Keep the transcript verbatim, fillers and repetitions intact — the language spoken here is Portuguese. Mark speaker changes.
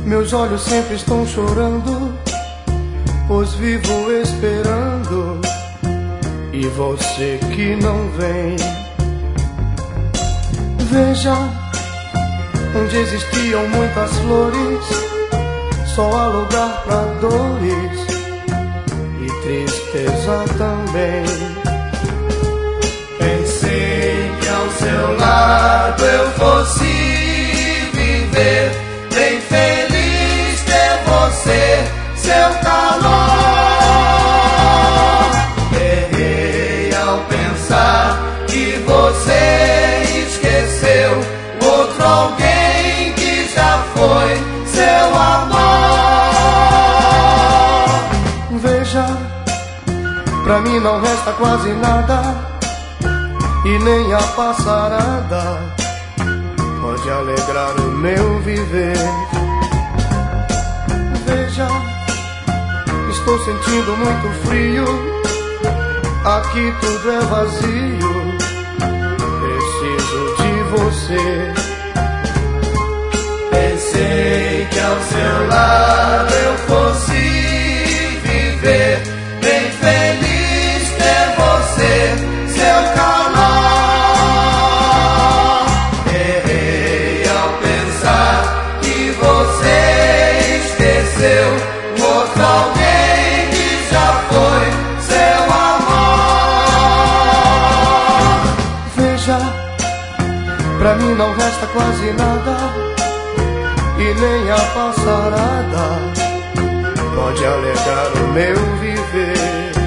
Speaker 1: Meus olhos sempre estão chorando, pois vivo esperando, e você que não vem. Veja, onde existiam muitas flores, só há lugar pra dores e tristeza também.
Speaker 2: Pensei que ao seu lado eu fosse viver, bem feliz ter você, seu calor. Errei ao pensar que você esqueceu outro alguém que já foi seu amor.
Speaker 1: Veja, pra mim não resta quase nada, e nem a passarada pode alegrar o meu viver. Veja, estou sentindo muito frio, aqui tudo é vazio, preciso de você.
Speaker 2: Pensei que ao seu lado eu fosse viver, bem feliz ter você, seu calor. Errei ao pensar que você esqueceu outro alguém que já foi seu amor.
Speaker 1: Veja, pra mim não resta quase nada, e nem a passarada pode alegrar o meu viver.